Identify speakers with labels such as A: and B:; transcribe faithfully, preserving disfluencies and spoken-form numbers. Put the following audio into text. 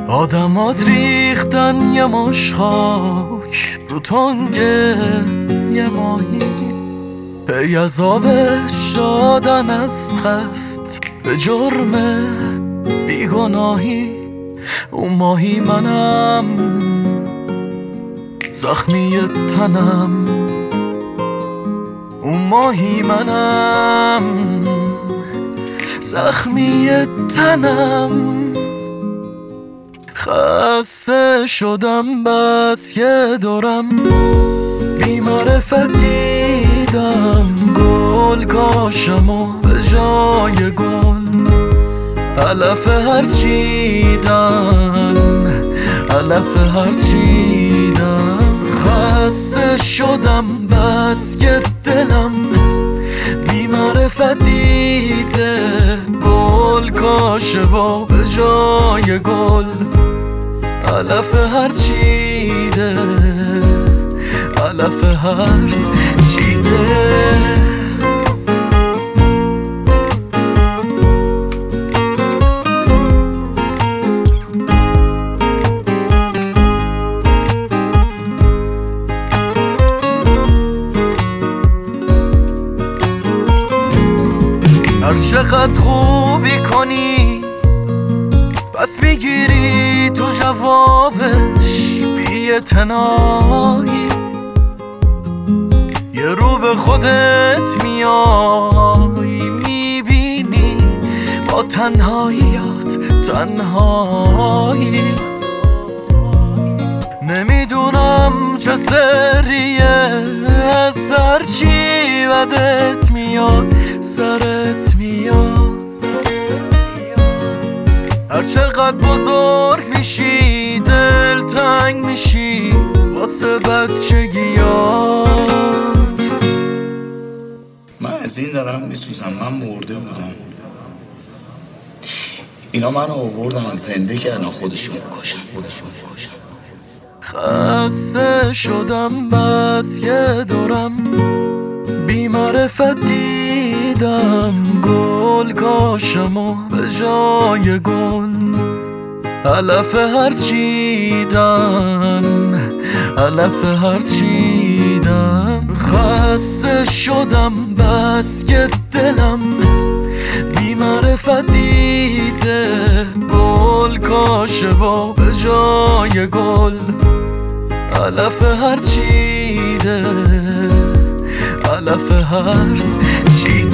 A: آدمات ریختن یه مش خاک رو تنگه یه ماهی، پی از آبش دادن از خست به جرم بیگناهی. اون ماهی منم، زخمی تنم. اون ماهی منم، زخمی تنم. خسته شدم بس که دورم بی‌معرفت دیدم گل کاشم و به جای گل علف هر چیدم، علف هر چیدم. خسته شدم بس که دلم بی‌معرفت دیده گل کاشه و به جای گل علف هر چیده، علف هر چیده. هر چقدر خوبی کنی پس میگیری تو جوابش بی‌اعتنایی. یه رو به خودت میای میبینی با تنهاییات تنهایی. نمیدونم چه سریه از سر چی بدت میاد سرت میاد. هر چقدر بزرگ میشی دل تنگ میشی واسه بچگیات.
B: من از این دارم میسوزم، من مرده بودم، اینا منو آوردن زنده کردن خودشون کشن خودشون کشن.
A: خسته شدم بس که دورم بی‌معرفت دیدم گل کاشم و به جای گل علف هر چیدم، علف هر چیدم. خسته شدم بس که دلم بی‌معرفت دیده گل کاشه و به جای گل علف هر چیده، علف هر چیده.